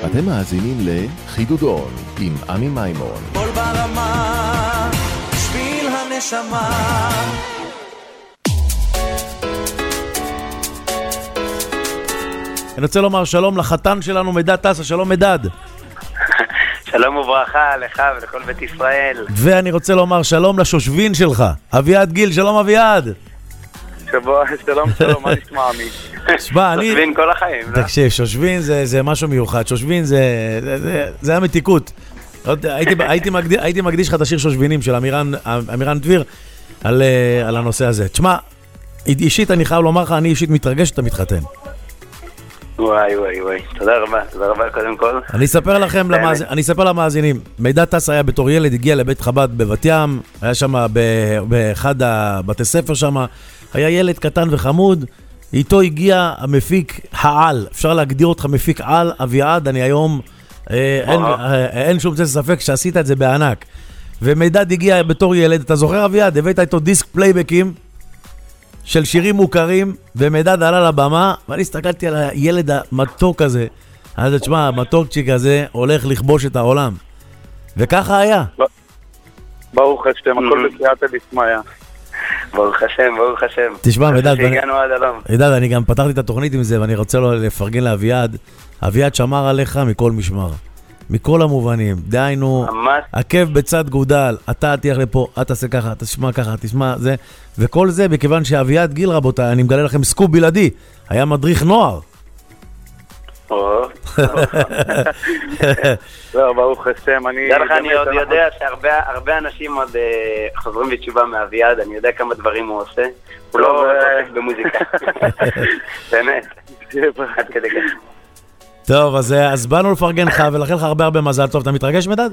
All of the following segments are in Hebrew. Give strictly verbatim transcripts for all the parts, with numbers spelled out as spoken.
אתם מאזינים לחידודון עם עמי מימון. כל ברמה, שביל הנשמה. אני רוצה לומר שלום לחתן שלנו מדד טסה, שלום מדד. שלום וברכה לך ולכל בית ישראל. ואני רוצה לומר שלום לשושבין שלך, אביעד גיל, שלום אביעד. שבוע, שלום שלום, מה נשמע עמי? שמה, אני... שושבין כל החיים, לא? תקשיב, שושבין זה, זה משהו מיוחד, שושבין זה, זה, זה, זה המתיקות. הייתי, הייתי, מקדיש, הייתי מקדיש לך את השיר שושבינים של אמירן, אמירן דביר על, על הנושא הזה. תשמע, אישית אני חייב לומר לך, אני אישית מתרגש שאתה מתחתן. וואי וואי וואי, תודה רבה, תודה רבה קודם כל. אני אספר לכם, למאזין, אני אספר למאזינים, מידע טס היה בתור ילד, הגיע לבית חב"ד בבת ים, היה שם באחד הבתי ספר שם, היה ילד קטן וחמוד, איתו הגיע המפיק העל, אפשר להגדיר אותך מפיק על, אביעד, אני היום, אה, אין, אה, אין שום ספק שעשית את זה בענק. ומידד הגיע בתור ילד, אתה זוכר אביעד, הבאת איתו דיסק פלייבקים, של שירים מוכרים, ומידד עלה לבמה, ואני הסתכלתי על הילד המתוק הזה, אז תשמע, המתוקצ'יק הזה הולך לכבוש את העולם. וככה היה. ברוך השם, הכל בסייעתא דשמיא. ברוך השם, ברוך השם. תשמע, מידד, שהגענו עד הלום. מידד, אני גם פתחתי את התוכנית עם זה, ואני רוצה לפרגן לאביעד. אביעד שמר עליך מכל משמר. מכל המובנים, דהיינו, עקב בצד גודל, אתה תלך לפה, אתה תעשה ככה, תשמע ככה, תשמע זה, וכל זה בכיוון שאביעד גיל, רבותיי, אני מגלה לכם סקופ בלעדי, היה מדריך נוער. או, לא, ברוך השם, אני... אני עוד יודע שהרבה אנשים עוד חוזרים בתשובה מאביעד, אני יודע כמה דברים הוא עושה, הוא לא עוסק במוזיקה. באמת, עד כדי כך. טוב, אז, אז באנו לפרגן לך ולכן לך הרבה הרבה מזל טוב. אתה מתרגש מדד?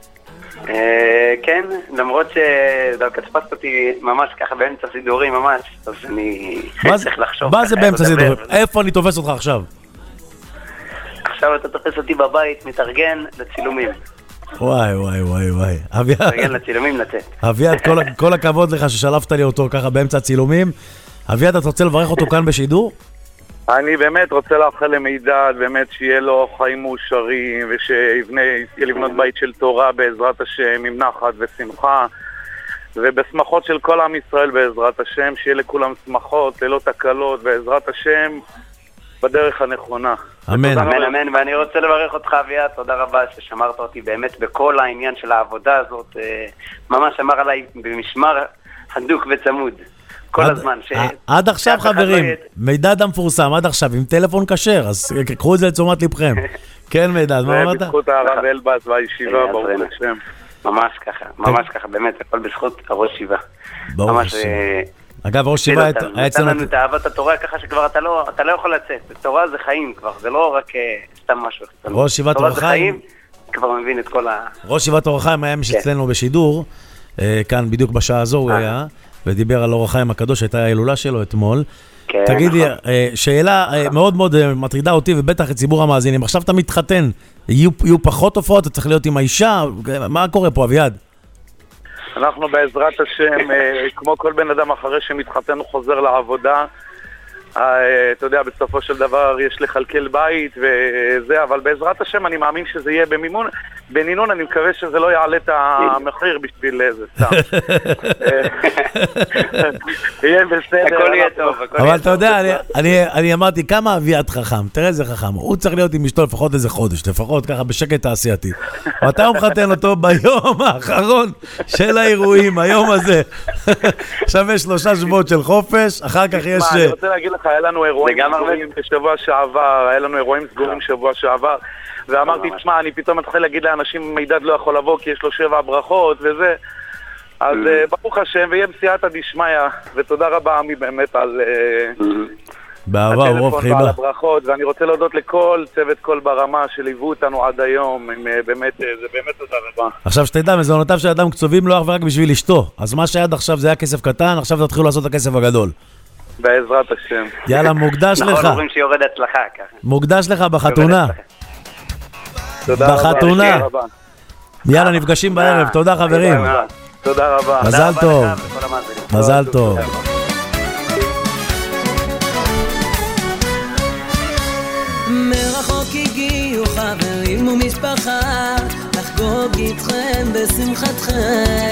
כן, למרות שדווקא תפסת אותי ממש ככה באמצע סידורים ממש, אז אני צריך לחשוב. מה זה באמצע סידורים? איפה אני תופס אותך עכשיו? עכשיו אתה תופס אותי בבית, מתארגן לצילומים. וואי וואי וואי וואי. מתארגן לצילומים לצאת. אביעד, כל הכבוד לך ששלפת לי אותו ככה באמצע הצילומים. אביעד, אתה רוצה לברך אותו כאן בשידור? אני באמת רוצה לאחל למידד, באמת שיהיה לו חיים מאושרים, ושיבנה, יזכה לבנות בית של תורה בעזרת השם, עם נחת ושמחה, ובשמחות של כל עם ישראל בעזרת השם, שיהיה לכולם שמחות, ללא תקלות, בעזרת השם, בדרך הנכונה. אמן. אמן, אמן, ואני רוצה לברך אותך אביעד, תודה רבה ששמרת אותי באמת בכל העניין של העבודה הזאת, ממש אמר עליי במשמר הדוק וצמוד. כל הזמן. עד עכשיו חברים, מידד המפורסם, עד עכשיו, עם טלפון כשר, אז קחו את זה לתשומת לבכם. כן מידד, מה אמרת? בזכות הרב אלבז והישיבה, ברוך השם. ממש ככה, ממש ככה, באמת, הכל בזכות הראש שיבה. ברוך השם. אגב, ראש שיבה היה אצלנו... נתן לנו את אהבת התורה ככה שכבר אתה לא יכול לצאת. תורה זה חיים כבר, זה לא רק סתם משהו. ראש שיבת אור החיים... כבר מבין את כל ה... ראש שיבת אור החיים היה משאצלנו בשידור, כאן בדיוק בשעה הזו הוא היה. ודיבר על אור החיים הקדוש, הייתה ההילולה שלו אתמול. כן, תגידי, נכון. שאלה נכון. מאוד מאוד מטרידה אותי, ובטח את ציבור המאזינים. עכשיו אתה מתחתן, יהיו, יהיו פחות תופעות, אתה צריך להיות עם האישה, מה קורה פה, אביעד? אנחנו בעזרת השם, כמו כל בן אדם אחרי שמתחתן הוא חוזר לעבודה, אתה יודע, בסופו של דבר יש לחלקל בית וזה, אבל בעזרת השם אני מאמין שזה יהיה במימון, בנינון אני מקווה שזה לא יעלה את המחיר בשביל איזה סתם. יהיה בסדר. הכל יהיה טוב. אבל אתה יודע, אני אמרתי כמה אביעד חכם, תראה איזה חכם, הוא צריך להיות עם אשתו לפחות איזה חודש, לפחות ככה בשקט תעשייתי. ואתה הוא מחתן אותו ביום האחרון של האירועים, היום הזה. עכשיו יש שלושה שבועות של חופש, אחר כך יש... אני רוצה להגיד לך, היה לנו אירועים סגורים בשבוע שעבר, היה לנו אירועים סגורים בשבוע שעבר, ואמרתי, תשמע, אני פתאום מתחיל להגיד לאנשים, מידד לא יכול לבוא כי יש לו שבע ברכות וזה, אז ברוך השם, ויהיה בסייעתא דשמיא, ותודה רבה עמי באמת על הטלפון ועל הברכות, ואני רוצה להודות לכל צוות כל ברמה שליוו אותנו עד היום, באמת, זה באמת תודה רבה. עכשיו שתדע, מזונותיו של אדם קצובים לא אך ורק בשביל אשתו, אז מה שעד עכשיו זה היה כסף קטן, עכשיו תתחילו לעשות את הכסף הגדול. בעזרת השם. יאללה, מוקדש לך. נכון, אומרים שיורד הצלחה ככה. מוקדש לך בחתונה. תודה רבה. בחתונה. יאללה, נפגשים בערב. תודה חברים. תודה רבה. מזל טוב. מזל טוב. מרחוק הגיעו חברים ומשפחה לחגוג איתכם בשמחתכם.